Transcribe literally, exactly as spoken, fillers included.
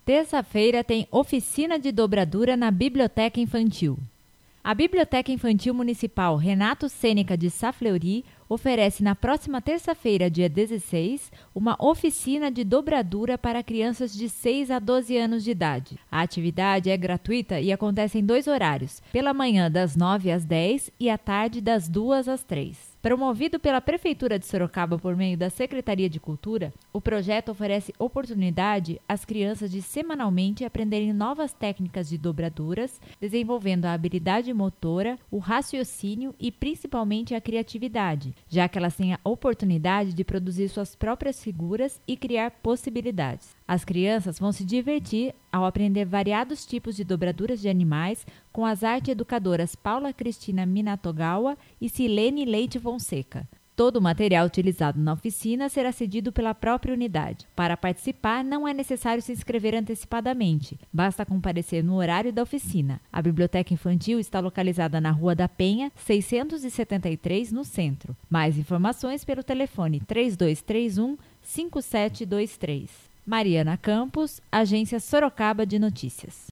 Terça-feira tem oficina de dobradura na Biblioteca Infantil. A Biblioteca Infantil Municipal Renato Sêneca de Safleury oferece na próxima terça-feira, dia dezesseis, uma oficina de dobradura para crianças de seis a doze anos de idade. A atividade é gratuita e acontece em dois horários, pela manhã das nove às dez e à tarde das duas às três. Promovido pela Prefeitura de Sorocaba por meio da Secretaria de Cultura, o projeto oferece oportunidade às crianças de semanalmente aprenderem novas técnicas de dobraduras, desenvolvendo a habilidade motora, o raciocínio e principalmente a criatividade, já que elas têm a oportunidade de produzir suas próprias figuras e criar possibilidades. As crianças vão se divertir ao aprender variados tipos de dobraduras de animais com as arte-educadoras Paula Cristina Minatogawa e Silene Leite Fonseca. Todo o material utilizado na oficina será cedido pela própria unidade. Para participar, não é necessário se inscrever antecipadamente, basta comparecer no horário da oficina. A Biblioteca Infantil está localizada na Rua da Penha, seiscentos e setenta e três, no centro. Mais informações pelo telefone três dois três um, cinco sete dois três. Mariana Campos, Agência Sorocaba de Notícias.